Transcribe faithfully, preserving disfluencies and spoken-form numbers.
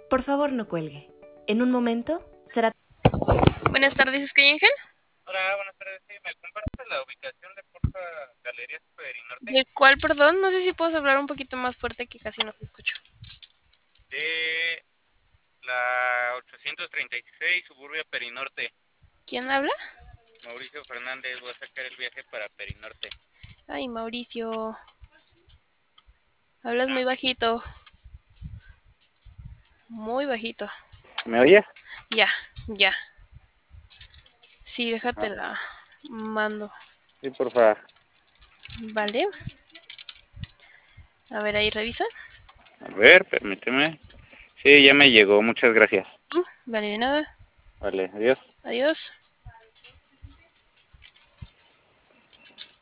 Por favor, no cuelgue. En un momento será... Buenas tardes, Skyengel. Hola, buenas tardes. Sí, ¿me compartes la ubicación de Porfa Galerías Perinorte? ¿De cuál, perdón? No sé si puedes hablar un poquito más fuerte que casi no te escucho. De la ochocientos treinta y seis, Suburbia Perinorte. ¿Quién habla? Mauricio Fernández, voy a sacar el viaje para Perinorte. Ay, Mauricio. Hablas muy bajito. Muy bajito. ¿Me oyes? Ya, ya. Sí, Ah, déjate la mando. sí, porfa. Vale. A ver, ahí revisa. A ver, permíteme. Sí, ya me llegó, muchas gracias. Mm, Vale, de nada. Vale, adiós. Adiós.